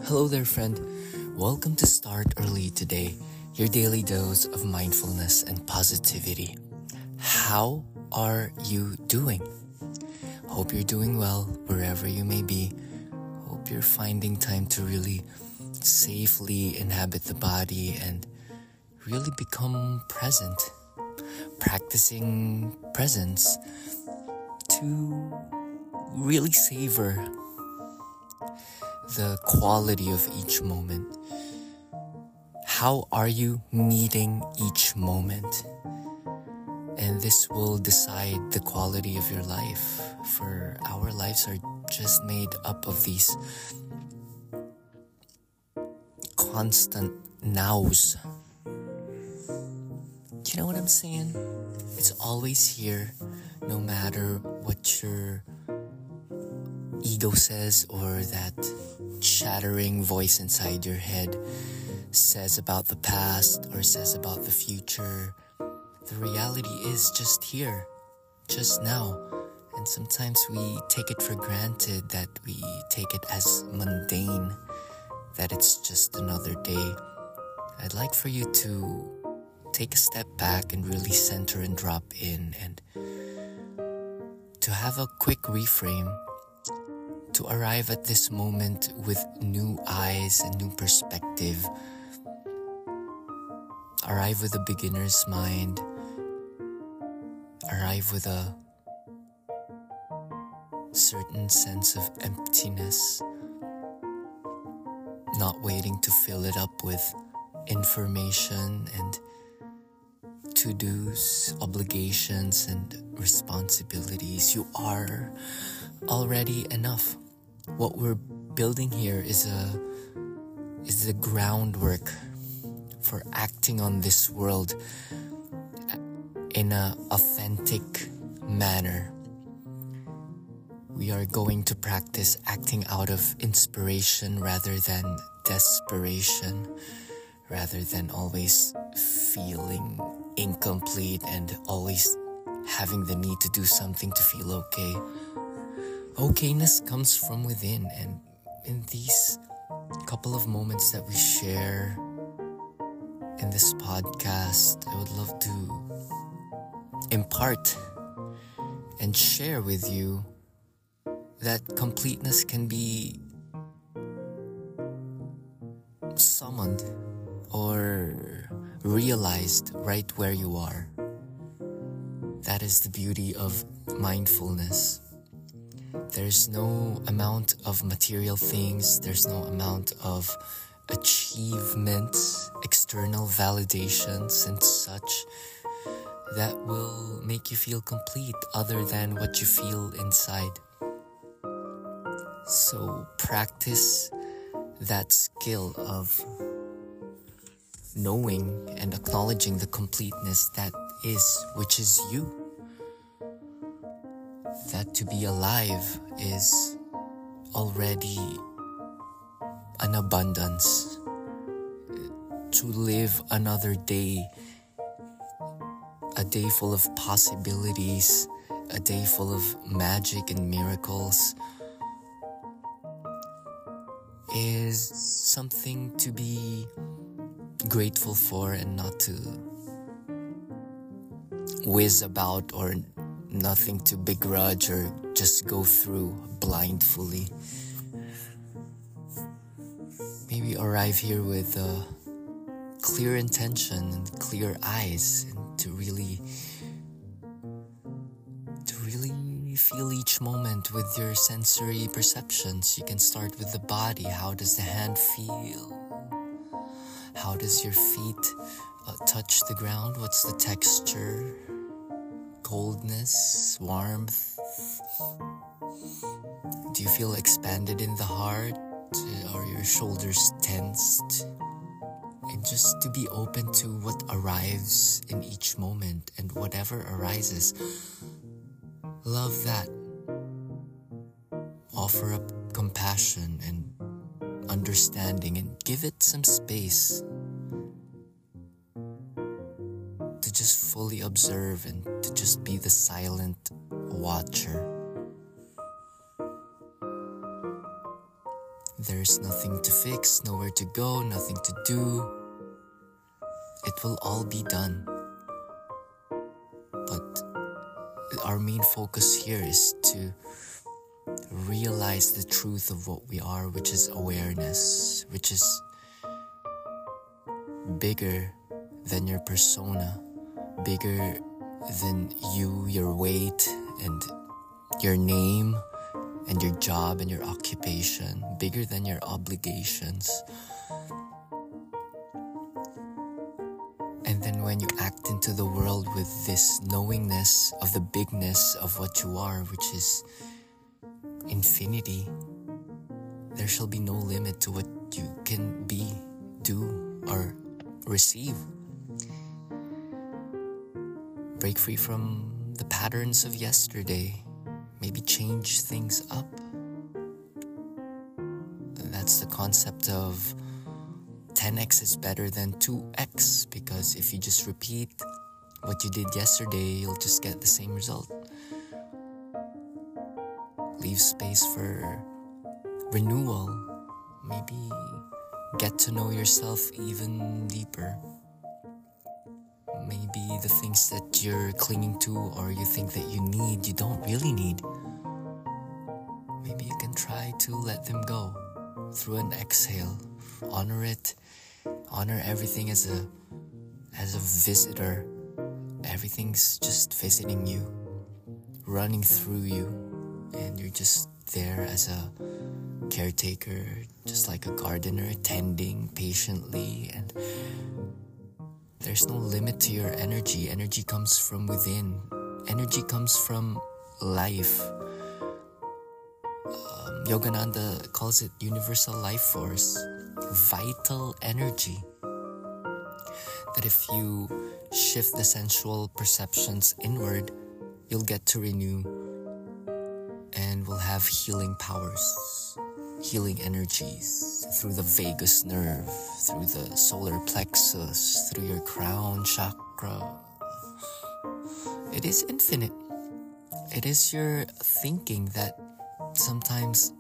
Hello there, friend. Welcome to Start Early Today, your daily dose of mindfulness and positivity. How are you doing? Hope you're doing well wherever you may be. Hope you're finding time to really safely inhabit the body and really become present. Practicing presence to really savor the quality of each moment. How are you meeting each moment? And this will decide the quality of your life, for our lives are just made up of these constant nows. Do you know what I'm saying? It's always here, no matter what your ego says or that chattering voice inside your head says about the past or says about the future. The reality is just here, just now. And sometimes we take it for granted, that we take it as mundane, that it's just another day. I'd like for you to take a step back and really center and drop in, and to have a quick reframe, to arrive at this moment with new eyes and new perspective. Arrive with a beginner's mind. Arrive with a certain sense of emptiness, not waiting to fill it up with information and to-dos, obligations, and responsibilities. You are already enough. What we're building here is the groundwork for acting on this world in an authentic manner. We are going to practice acting out of inspiration rather than desperation, rather than always feeling incomplete and always having the need to do something to feel okay. Okayness comes from within, and in these couple of moments that we share in this podcast, I would love to impart and share with you that completeness can be summoned or realized right where you are. That is the beauty of mindfulness. There's no amount of material things, there's no amount of achievements, external validations and such that will make you feel complete other than what you feel inside. So practice that skill of knowing and acknowledging the completeness that is, which is you. That to be alive is already an abundance. To live another day, a day full of possibilities, a day full of magic and miracles, is something to be grateful for and not to whiz about, or nothing to begrudge or just go through blindly. Maybe arrive here with a clear intention and clear eyes, and to really feel each moment with your sensory perceptions. You can start with the body. How does the hand feel? How does your feet touch the ground? What's the texture? Coldness, warmth? Do you feel expanded in the heart? Are your shoulders tensed? And just to be open to what arrives in each moment, and whatever arises, love that. Offer up compassion and understanding, and give it some space to just fully observe and to just be the silent watcher. There's nothing to fix, nowhere to go, nothing to do. It will all be done. But our main focus here is to realize the truth of what we are, which is awareness, which is bigger than your persona, bigger than you, your weight, and your name, and your job, and your occupation, bigger than your obligations. And then when you act into the world with this knowingness of the bigness of what you are, which is infinity, there shall be no limit to what you can be, do, or receive. Break free from the patterns of yesterday. Maybe change things up. That's the concept of 10x is better than 2x, because if you just repeat what you did yesterday, you'll just get the same result. Leave space for renewal. Maybe get to know yourself even deeper. Maybe the things that you're clinging to or you think that you need, you don't really need. Maybe you can try to let them go through an exhale. Honor it. Honor everything as a visitor. Everything's just visiting you, running through you, and you're just there as a caretaker, just like a gardener, tending patiently. And there's no limit to your energy. Energy comes from within. Energy comes from life. Yogananda calls it universal life force, vital energy. That if you shift the sensual perceptions inward, you'll get to renew and will have healing powers, healing energies through the vagus nerve, through the solar plexus, through your crown chakra. It is infinite. It is your thinking that sometimes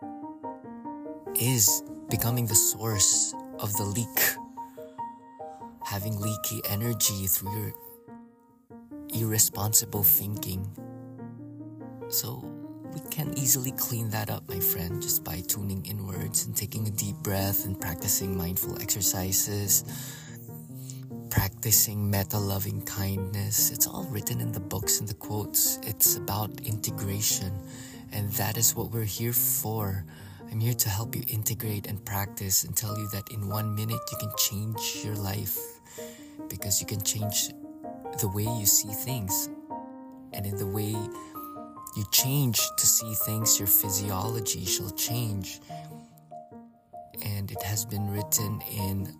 is becoming the source of the leak. Having leaky energy through your irresponsible thinking. So we can easily clean that up, my friend, just by tuning inwards and taking a deep breath and practicing mindful exercises, practicing meta-loving kindness. It's all written in the books and the quotes. It's about integration, and that is what we're here for. I'm here to help you integrate and practice and tell you that in 1 minute you can change your life, because you can change the way you see things. And in the way you change to see things, your physiology shall change. And it has been written in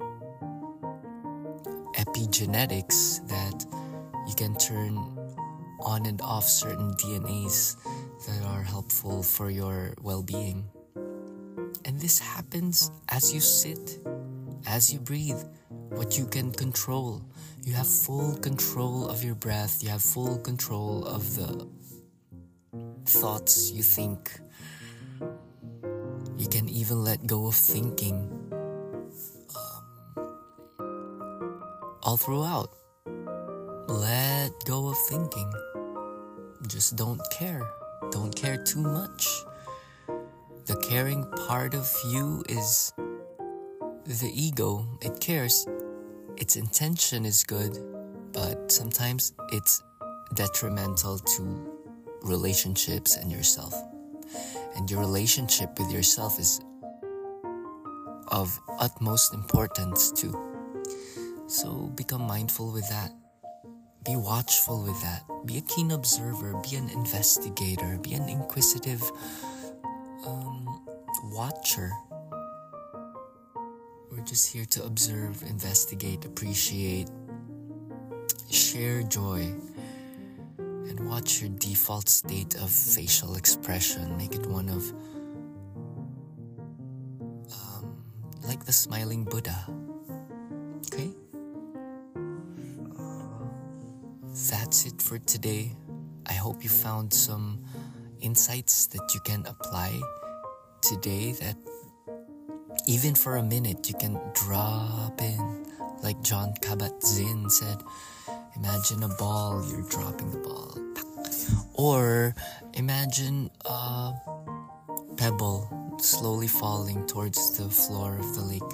epigenetics that you can turn on and off certain DNAs that are helpful for your well-being. And this happens as you sit, as you breathe. What you can control. You have full control of your breath. You have full control of the thoughts you think. You can even let go of thinking all throughout. Let go of thinking. Just don't care. Don't care too much. The caring part of you is the ego. It cares. Its intention is good, but sometimes it's detrimental to relationships and yourself. And your relationship with yourself is of utmost importance too. So become mindful with that. Be watchful with that. Be a keen observer. Be an investigator. Be an inquisitive watcher. We're just here to observe, investigate, appreciate, share joy, and watch your default state of facial expression. Make it one of, like the smiling Buddha. Okay? That's it for today. I hope you found some insights that you can apply today that Even for a minute, you can drop in. Like John Kabat-Zinn said, imagine a ball, you're dropping the ball. Or imagine a pebble slowly falling towards the floor of the lake.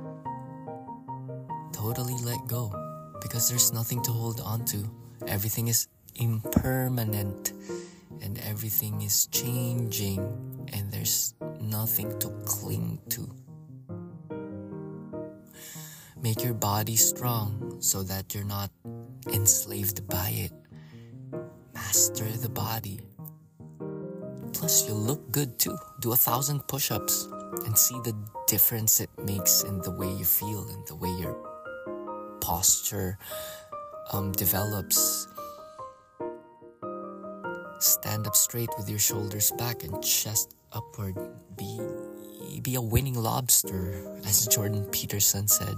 Totally let go, because there's nothing to hold on to. Everything is impermanent and everything is changing, and there's nothing to cling to. Make your body strong so that you're not enslaved by it. Master the body. Plus, you'll look good too. Do 1,000 push-ups and see the difference it makes in the way you feel and the way your posture develops. Stand up straight with your shoulders back and chest upward. Be a winning lobster, as Jordan Peterson said.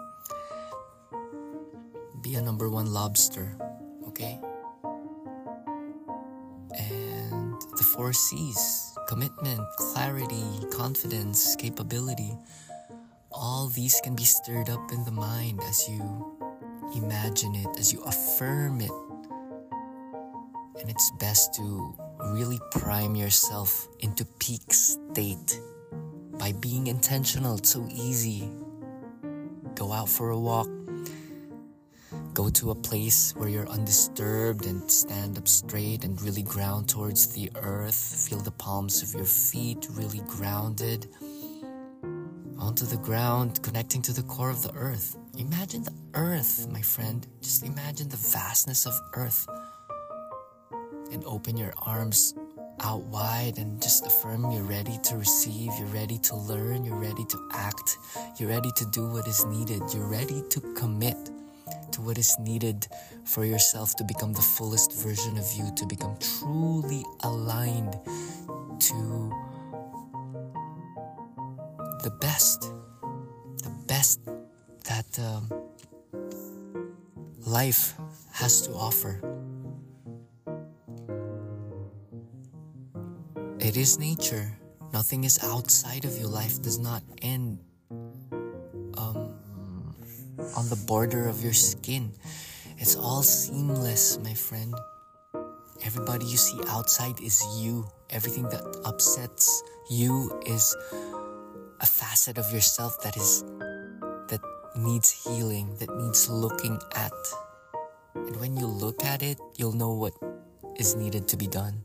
Be a number one lobster, okay? And the 4 C's: commitment, clarity, confidence, capability. All these can be stirred up in the mind as you imagine it, as you affirm it. And it's best to really prime yourself into peak state by being intentional. It's so easy. Go out for a walk. Go to a place where you're undisturbed and stand up straight and really ground towards the earth. Feel the palms of your feet really grounded onto the ground, connecting to the core of the earth. Imagine the earth, my friend. Just imagine the vastness of earth. And open your arms out wide and just affirm you're ready to receive, you're ready to learn, you're ready to act, you're ready to do what is needed, you're ready to commit to what is needed for yourself to become the fullest version of you, to become truly aligned to the best that life has to offer. It is nature. Nothing is outside of you. Life does not end on the border of your skin. It's all seamless, my friend. Everybody you see outside is you. Everything that upsets you is a facet of yourself that needs healing, that needs looking at. And when you look at it, you'll know what is needed to be done.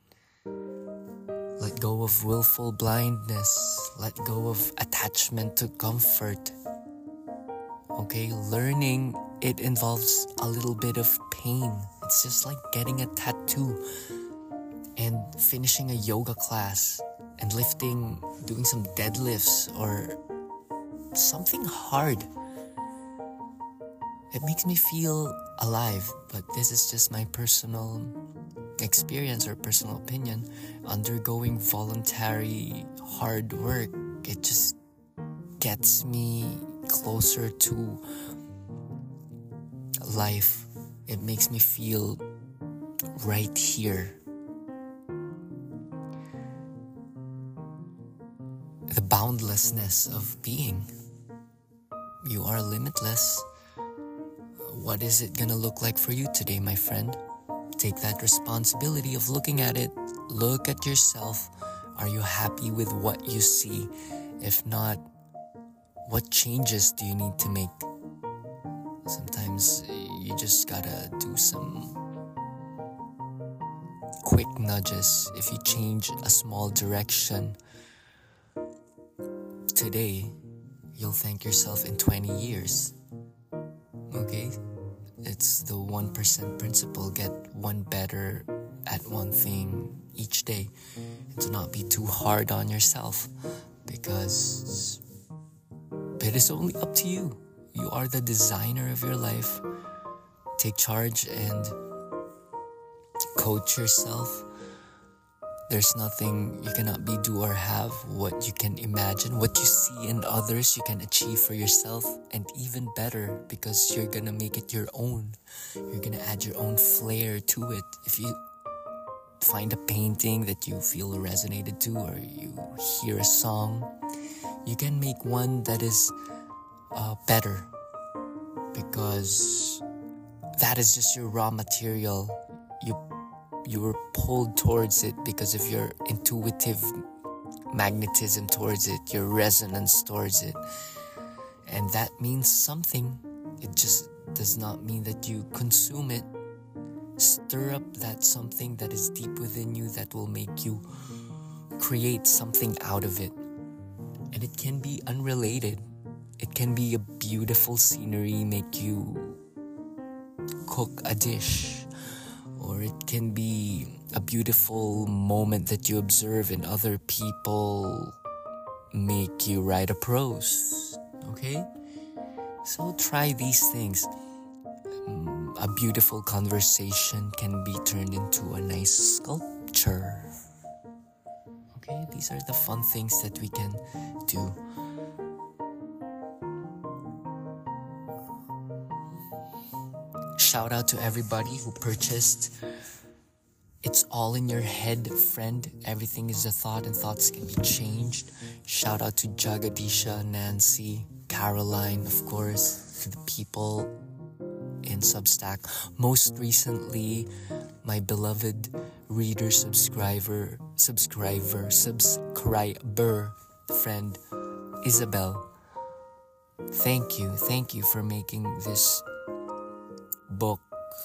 Let go of willful blindness. Let go of attachment to comfort. Okay, learning, it involves a little bit of pain. It's just like getting a tattoo and finishing a yoga class and doing some deadlifts or something hard. It makes me feel alive, but this is just my personal experience or personal opinion. Undergoing voluntary hard work, it just gets me closer to life. It makes me feel right here. The boundlessness of being. You are limitless. What is it gonna look like for you today, my friend? Take that responsibility of looking at it. Look at yourself. Are you happy with what you see? If not, what changes do you need to make? Sometimes you just gotta do some quick nudges. If you change a small direction today, you'll thank yourself in 20 years. Okay? It's the 1% principle. Get one better at one thing each day. And do not be too hard on yourself, because it is only up to you. You are the designer of your life. Take charge and coach yourself. There's nothing you cannot be, do, or have. What you can imagine, what you see in others, you can achieve for yourself, and even better, because you're gonna make it your own. You're gonna add your own flair to it. If you find a painting that you feel resonated to, or you hear a song, you can make one that is better, because that is just your raw material. You were pulled towards it because of your intuitive magnetism towards it, your resonance towards it, and that means something. It just does not mean that you consume it. Stir up that something that is deep within you that will make you create something out of it. And it can be unrelated. It can be a beautiful scenery, make you cook a dish, or it can be a beautiful moment that you observe in other people, make you write a prose. Okay? So try these things. A beautiful conversation can be turned into a nice sculpture. Okay, these are the fun things that we can do. Shout out to everybody who purchased It's All in Your Head, friend. Everything is a thought and thoughts can be changed. Shout out to Jagadisha, Nancy, Caroline, of course, to the people in Substack. Most recently, my beloved reader, subscriber, friend, Isabel. Thank you for making this book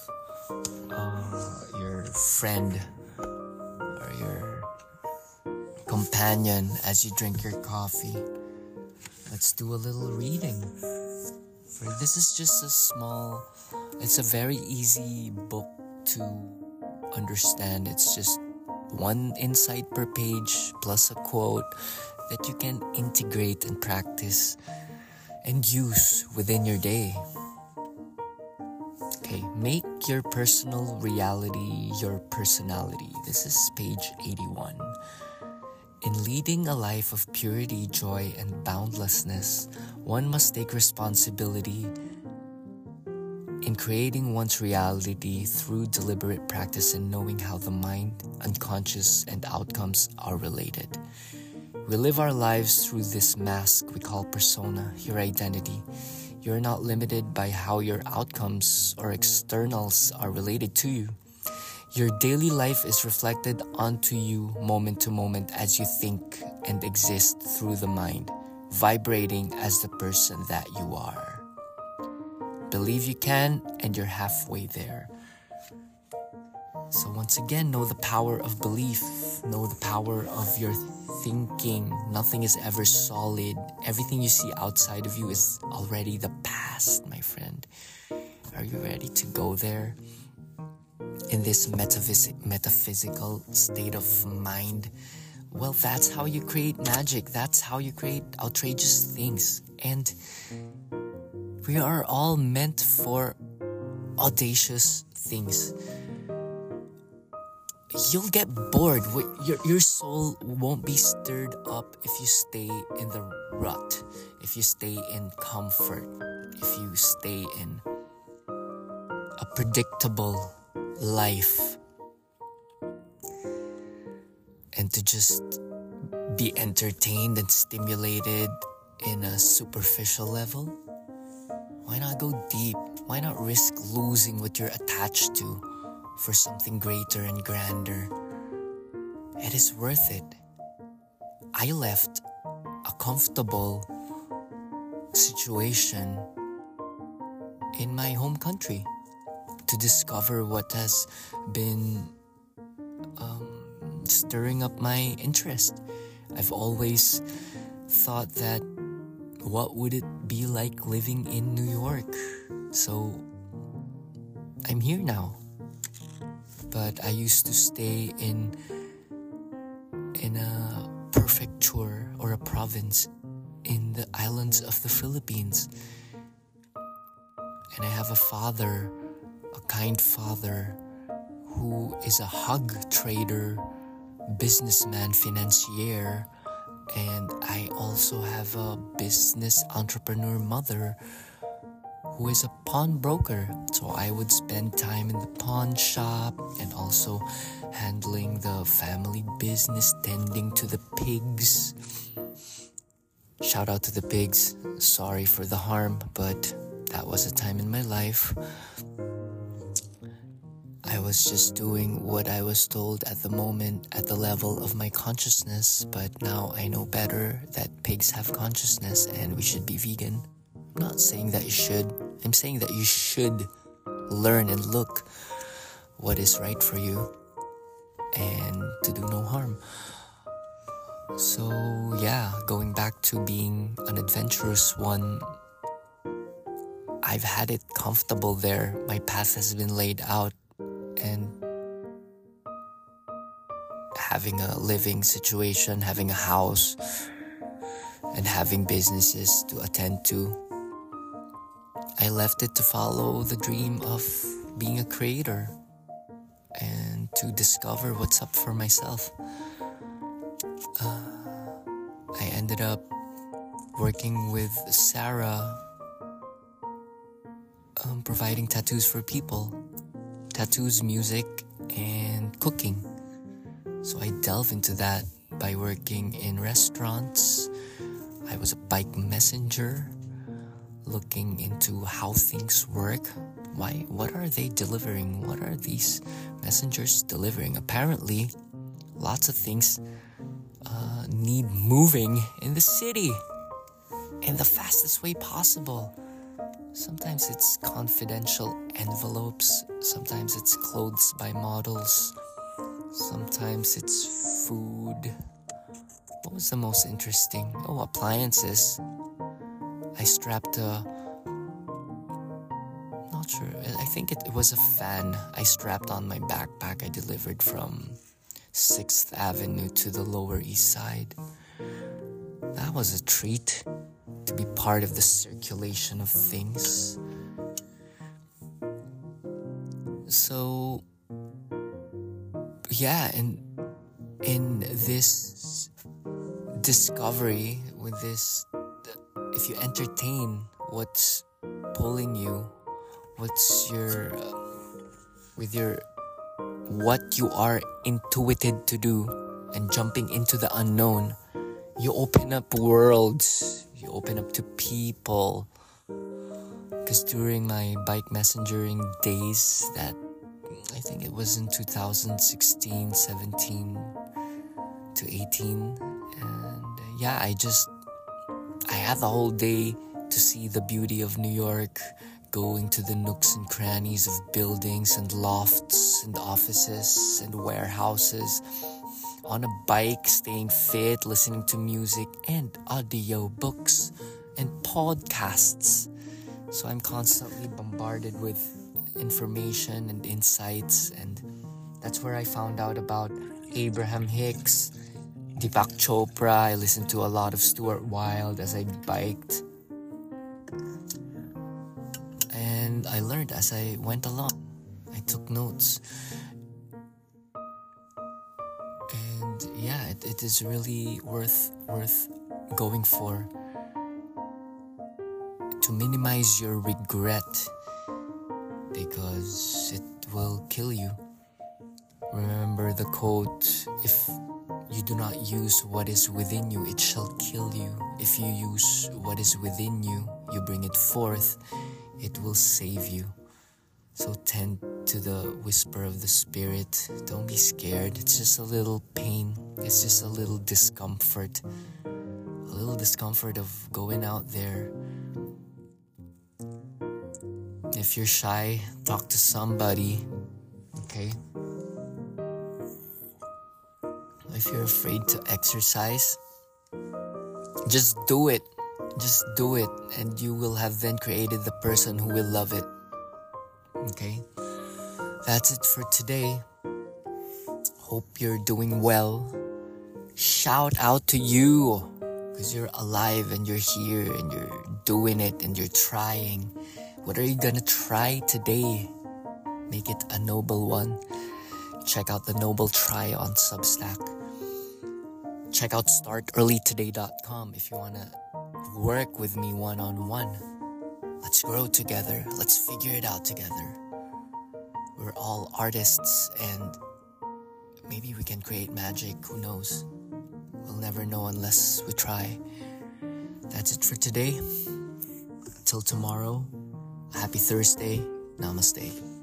your friend or your companion as you drink your coffee. Let's do a little reading. For this is just it's a very easy book to understand. It's just one insight per page plus a quote that you can integrate and practice and use within your day. Okay, make your personal reality your personality. This is page 81. In leading a life of purity, joy, and boundlessness, one must take responsibility in creating one's reality through deliberate practice and knowing how the mind, unconscious, and outcomes are related. We live our lives through this mask we call persona, your identity. You're not limited by how your outcomes or externals are related to you. Your daily life is reflected onto you moment to moment as you think and exist through the mind, vibrating as the person that you are. Believe you can, and you're halfway there. So once again, know the power of belief. Know the power of your thinking. Nothing is ever solid. Everything you see outside of you is already the past, my friend. Are you ready to go there? In this metaphysical state of mind, well, that's how you create magic. That's how you create outrageous things. And we are all meant for audacious things. You'll get bored. Your soul won't be stirred up if you stay in the rut, if you stay in comfort, if you stay in a predictable life, and to just be entertained and stimulated in a superficial level. Why not go deep? Why not risk losing what you're attached to for something greater and grander? It is worth it. I left a comfortable situation in my home country to discover what has been stirring up my interest. I've always thought that what would it be like living in New York? So I'm here now. But I used to stay in a prefecture or a province in the islands of the Philippines. And I have a father, a kind father, who is a hug trader, businessman, financier, and I also have a business entrepreneur mother who is a pawnbroker. So I would spend time in the pawn shop and also handling the family business, tending to the pigs. Shout out to the pigs. Sorry for the harm, but that was a time in my life. I was just doing what I was told at the moment at the level of my consciousness, but now I know better that pigs have consciousness and we should be vegan. I'm not saying that you should. I'm saying that you should learn and look what is right for you and to do no harm. So yeah, going back to being an adventurous one, I've had it comfortable there. My path has been laid out, and having a living situation, having a house, and having businesses to attend to, I left it to follow the dream of being a creator and to discover what's up for myself. I ended up working with Sarah, providing tattoos for people. Tattoos, music, and cooking. So I delve into that by working in restaurants. I was a bike messenger, looking into how things work. What are they delivering? What are these messengers delivering? Apparently, lots of things need moving in the city in the fastest way possible. Sometimes it's confidential envelopes, sometimes it's clothes by models, sometimes it's food. What was the most interesting? Oh, appliances. I strapped not sure, I think it was a fan I strapped on my backpack I delivered from 6th Avenue to the Lower East Side. That was a treat to be part of the circulation of things. So, yeah, and in this discovery, with this, if you entertain what's pulling you, what's your, with your, what you are intuited to do, and jumping into the unknown, you open up worlds, you open up to people. Because during my bike messengering days, that I think it was in 2016, 17 to 18, and yeah, I had the whole day to see the beauty of New York, going to the nooks and crannies of buildings and lofts and offices and warehouses, on a bike, staying fit, listening to music and audio books and podcasts. So I'm constantly bombarded with information and insights, and that's where I found out about Abraham Hicks, Deepak Chopra. I listened to a lot of Stuart Wilde as I biked, and I learned as I went along. I took notes. And yeah, it is really worth going for, to minimize your regret, because it will kill you. Remember the quote, if you do not use what is within you, it shall kill you. If you use what is within you, you bring it forth, it will save you. So tend to the whisper of the spirit. Don't be scared. It's just a little pain. It's just a little discomfort. A little discomfort of going out there. If you're shy, talk to somebody. Okay? If you're afraid to exercise, just do it. Just do it. And you will have then created the person who will love it. Okay? That's it for today. Hope you're doing well. Shout out to you, because you're alive and you're here and you're doing it and you're trying. What are you gonna try today? Make it a noble one. Check out the Noble Try on Substack. Check out startearlytoday.com if you wanna work with me one-on-one. Let's grow together. Let's figure it out together. We're all artists, and maybe we can create magic. Who knows? We'll never know unless we try. That's it for today. Till tomorrow, happy Thursday. Namaste.